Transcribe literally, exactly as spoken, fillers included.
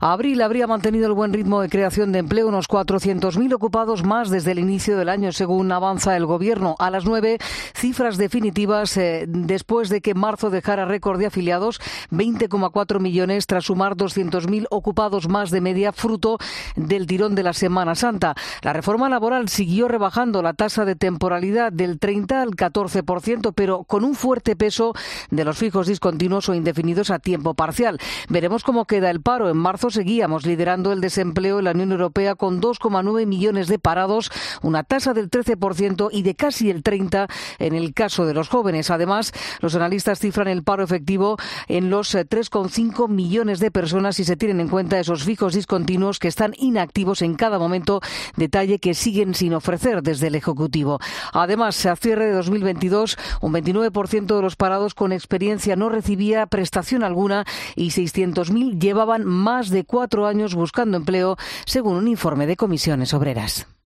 Abril habría mantenido el buen ritmo de creación de empleo, unos cuatrocientos mil ocupados más desde el inicio del año, según avanza el Gobierno. A las nueve, cifras definitivas eh, después de que marzo dejara récord de afiliados, veinte coma cuatro millones, tras sumar doscientos mil ocupados más de media, fruto del tirón de la Semana Santa. La reforma laboral siguió rebajando la tasa de temporalidad del treinta al catorce por ciento, pero con un fuerte peso de los fijos discontinuos o indefinidos a tiempo parcial. Veremos cómo queda el paro. En marzo seguíamos liderando el desempleo en la Unión Europea con dos coma nueve millones de parados, una tasa del trece por ciento y de casi el treinta por ciento en el caso de los jóvenes. Además, los analistas cifran el paro efectivo en los tres coma cinco millones de personas si se tienen en cuenta esos fijos discontinuos que están inactivos en cada momento, detalle que siguen sin ofrecer desde el Ejecutivo. Además, a cierre de dos mil veintidós, un veintinueve por ciento de los parados con experiencia no recibía prestación alguna y seiscientos mil llevaban más de cuatro años buscando empleo, según un informe de Comisiones Obreras.